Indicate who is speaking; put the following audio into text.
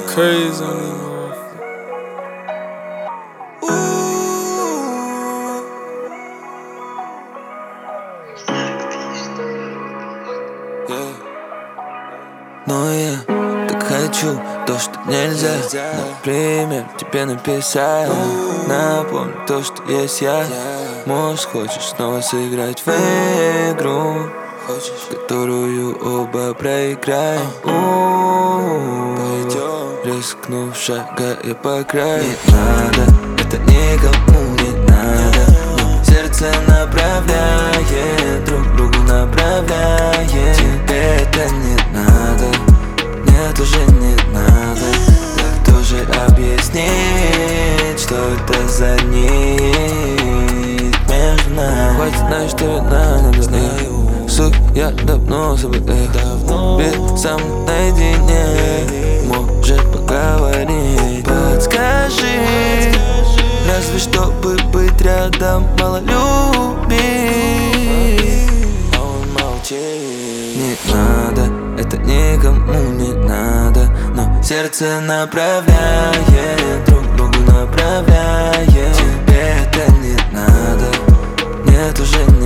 Speaker 1: Crazy on these motherfuckers.
Speaker 2: Но я так хочу то, что нельзя. Например, тебе написать. Напомни то, что есть я. Может, хочешь снова сыграть в игру, которую оба проиграем. Рискнув шагая по краю. Не надо, это никому не надо. Но сердце направляет, друг другу направляет. Тебе это не надо, мне тоже не надо. Так тоже объяснить, что это за нить между нами. Хоть знаешь, что ведь надо, знаю. Сук, я давно забыл, без сам наедине. Может поговорить, подскажи. Разве чтобы быть рядом, мало любить. А он молчит. Не надо, это никому не надо. Но сердце направляет, друг другу направляет. Тебе это не надо, мне тоже не надо.